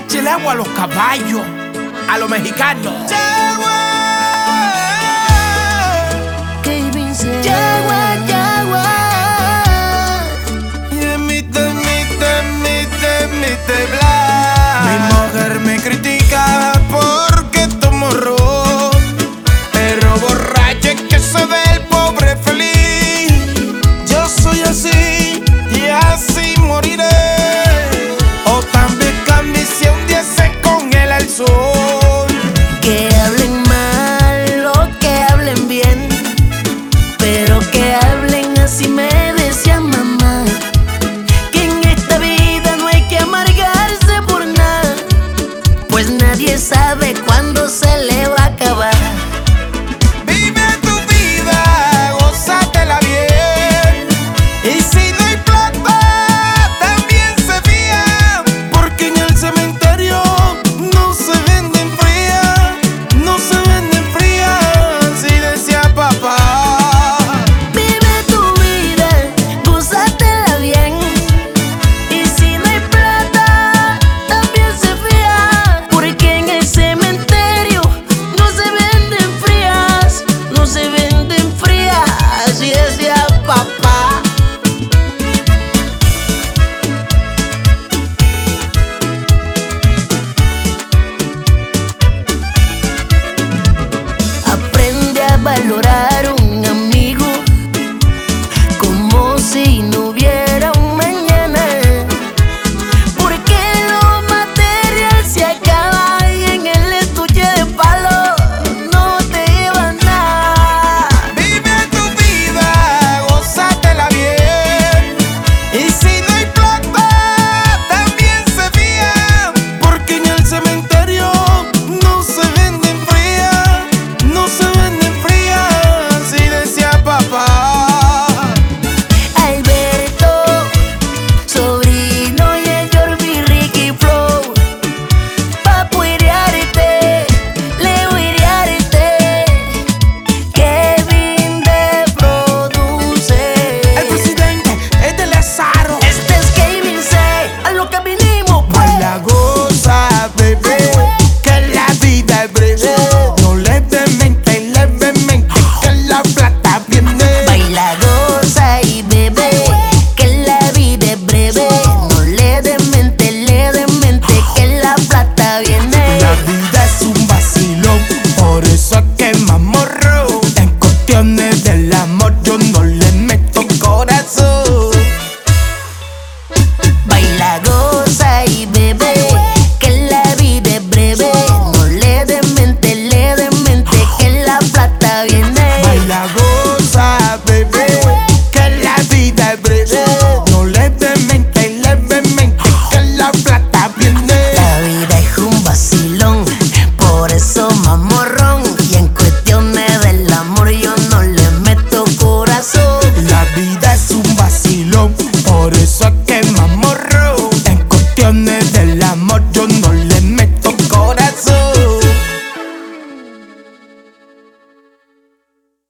Échale agua a los caballos, a los mexicanos. Kevin se Yagua, Yagua. Y de mi bla. Mi mujer me critica porque tomo ron, pero borracho es que se ve el pobre feliz. Yo soy así y así moriré. O también cambie si un día se congela el sol. Que hablen mal o que hablen bien, pero que hablen así me decía mamá. Que en esta vida no hay que amargarse por nada, pues nadie sabe cuándo se le va a acabar. Vive tu vida, gózatela bien. Y si no hay plata, también se fía, porque en el cementerio no se venden frías, no se venden frías, así decía papá. Vive tu vida, gózatela bien. Y si no hay plata, también se fía, porque en el cementerio no se venden frías, no se venden frías, así decía papá. Aprende a valorar un amigo como si no hubiera un mañana, porque lo material se acaba y en el estuche de palo no te lleva nada. Vive tu vida, gózatela bien. Y si no hay plata, también se fía, porque en el cementerio no se venden frías, no se venden frías, así decía papá. Alberto, sobrino y el Jordi, Ricky Flow, pa' puirearte, le huirearte. Kevin de produce. El presidente es de Lázaro. Este es Kevin C, a lo que vinimos pues. Baila, goza, bebé, que la vida es breve. No levemente, que la plata viene. Baila, goza y bebe, que la vida es breve. No le des mente, que la plata viene. La vida es un vacilón, por eso es que mamorro. En cuestiones del amor yo no le meto corazón. Baila, goza y bebe, que la vida es breve. No le des mente, que la plata viene. Baila, goza, bebé, que la vida es breve. No levemente, que la plata viene. La vida es un vacilón, por eso mamorrón. Y en cuestiones del amor yo no le meto corazón. La vida es un vacilón, por eso es que mamorro. En cuestiones